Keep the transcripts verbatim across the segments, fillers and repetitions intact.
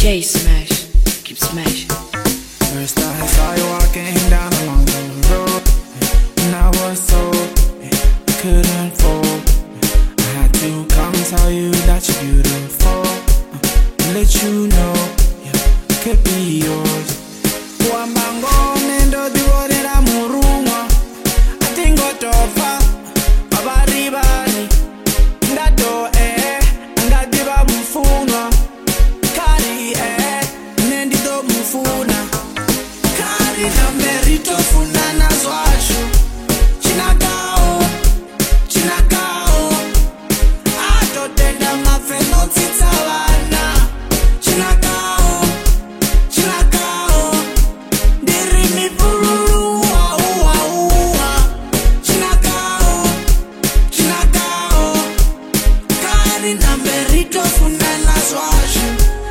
J Smash, keep smashing. First I saw you walking down along the road, and I was so I couldn't fall. I had to come tell you that you're beautiful, uh, let you know yeah, I could be yours. Wambango nendo divorera murumwa, atingo tofa abaribani ndato eh ndadiba mfunwa kari eh nendido mfuna kari na merito funa na zwashu chinagao chinagao ato tenda mafeno titawana chinagao chinagao dirimi pururu wa uwa uwa chinagao chinagao kari na merito funa na zwashu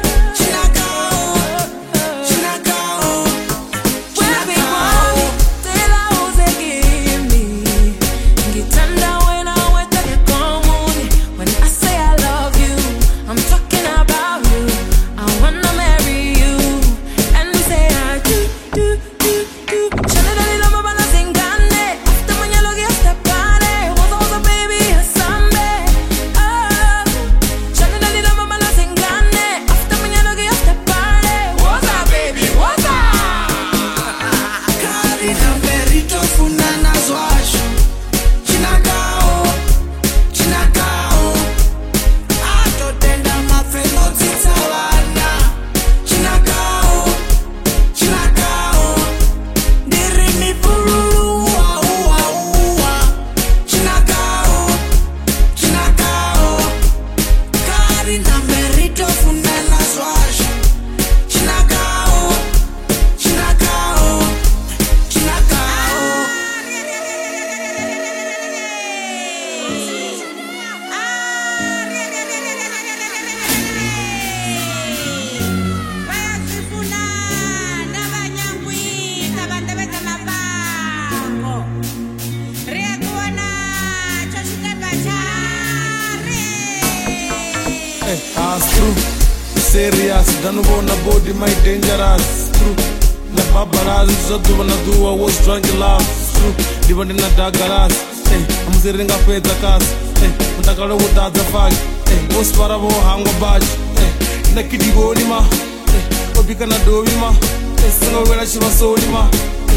True, serious, don't wanna body my dangerous. True, la babaraz, zatu wana dua was drunk in love. True, divan na dagaras. Hey, I'm sitting up with the cast. Hey, mutakalo without the fag. Hey, was parabo hangwa badge. Hey, nakidi boni ma. Hey, obika na dobi ma. Hey, singa wela shiva soli ma.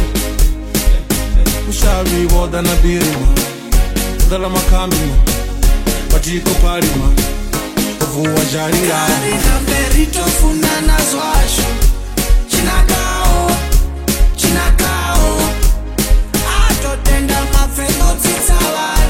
Ushabi woda na birima. Dala makambi ma. Batiko pari ma. Kari na merito funa na zwashu chinagao chinagao ato tenda mafeno titawa